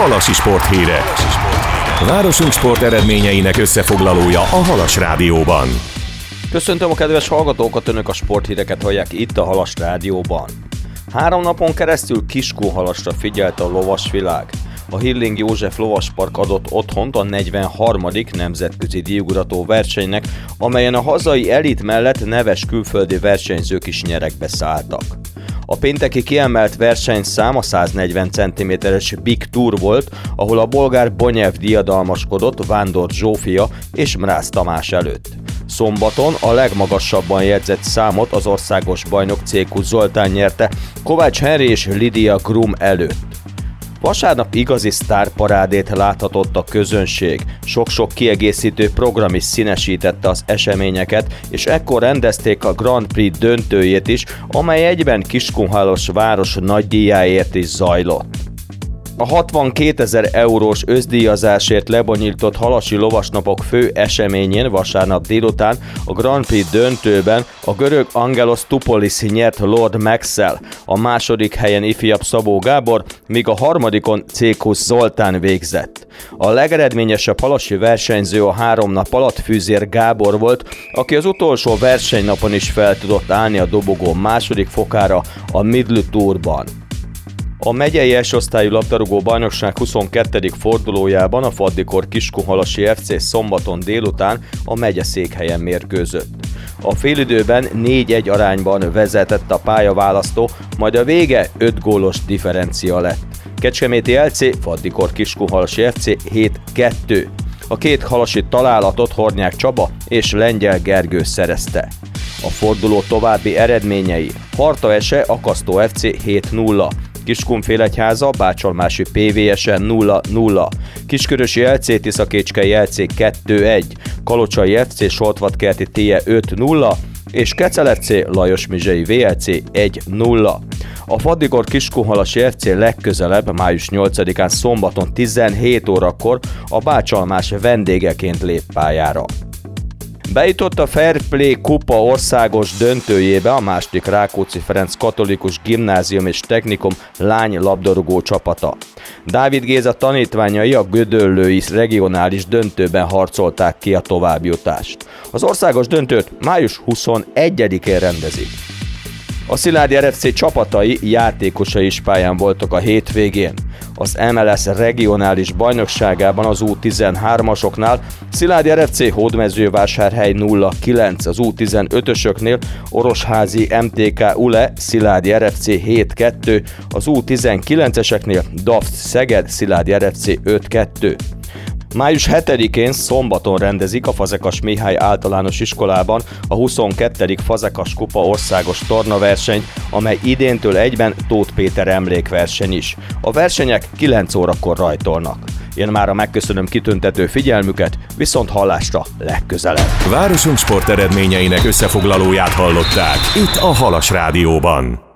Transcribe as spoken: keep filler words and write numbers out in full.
Halasi sporthírek. Városunk sport eredményeinek összefoglalója a Halas Rádióban. Köszöntöm a kedves hallgatókat, önök a sporthíreket hallják itt a Halas Rádióban. Három napon keresztül Kiskunhalasra figyelt a lovasvilág. A Hilling József Lovaspark adott otthont a negyvenharmadik nemzetközi díjugrató versenynek, amelyen a hazai elit mellett neves külföldi versenyzők is nyeregbe szálltak. A pénteki kiemelt versenyszám a száznegyven centiméteres Big Tour volt, ahol a bolgár Bonyev diadalmaskodott Vándor Zsófia és Mráz Tamás előtt. Szombaton a legmagasabban jegyzett számot az országos bajnok Cékusz Zoltán nyerte Kovács Henry és Lidia Grum előtt. Vasárnap igazi sztárparádét láthatott a közönség, sok-sok kiegészítő program is színesítette az eseményeket, és ekkor rendezték a Grand Prix döntőjét is, amely egyben Kiskunhalas város nagydíjáért is zajlott. A hatvankétezer eurós összdíjazásért lebonyolított halasi lovasnapok fő eseményén vasárnap délután a Grand Prix döntőben a görög Angelos Toupolis nyert Lord Maxwell, a második helyen ifjabb Szabó Gábor, míg a harmadikon Cékusz Zoltán végzett. A legeredményesebb halasi versenyző a három nap alatt Fűzér Gábor volt, aki az utolsó versenynapon is fel tudott állni a dobogó második fokára a Middle Tourban. A megyei elsőosztályú labdarúgó bajnokság huszonkettedik fordulójában a Faddikor Kiskunhalasi ef cé szombaton délután a megye székhelyen mérkőzött. A félidőben négy egy arányban vezetett a pályaválasztó, majd a vége öt gólos differencia lett. Kecskeméti el cé, Faddikor Kiskunhalasi ef cé hét kettő. A két halasi találatot Hornyák Csaba és Lengyel Gergő szerezte. A forduló további eredményei: Harta Ese Akasztó ef cé hét nulla. Kiskunfélegyháza Bácsalmási pé vé es-en nulla nulla, Kiskörösi el cé Tiszakécskei el cé kettő egy, Kalocsai ef cé Soltvatkerti Tije öt nulla és Kecel ef cé Lajosmizsei vé el cé egy nulla. A Faddikor Kiskunhalasi ef cé legközelebb május nyolcadikán szombaton tizenhét órakor a Bácsalmás vendégeként lép pályára. Bejutott a Fair Play Kupa országos döntőjébe a második Rákóczi Ferenc Katolikus Gimnázium és Technikum lány labdarúgó csapata. Dávid Géza tanítványai a gödöllői regionális döntőben harcolták ki a továbbjutást. Az országos döntőt május huszonegyedikén rendezik. A Szilágyi er ef cé csapatai játékosai is pályán voltak a hétvégén. Az em el es regionális bajnokságában az U tizenhármasoknál Szilágyi er ef cé Hódmezővásárhely nulla kilenc, az U tizenötösöknél Orosházi em té ká Ule Szilágyi er ef cé hét kettő, az U tizenkilenceseknél Daft Szeged Szilágyi er ef cé öt kettő. május hetedikén szombaton rendezik a Fazekas Mihály Általános Iskolában a huszonkettedik Fazekas Kupa országos tornaverseny, amely idéntől egyben Tóth Péter emlékverseny is. A versenyek kilenc órakor rajtolnak. Én mára megköszönöm kitüntető figyelmüket, viszont hallásra legközelebb. Városunk sport eredményeinek összefoglalóját hallották itt a Halas Rádióban.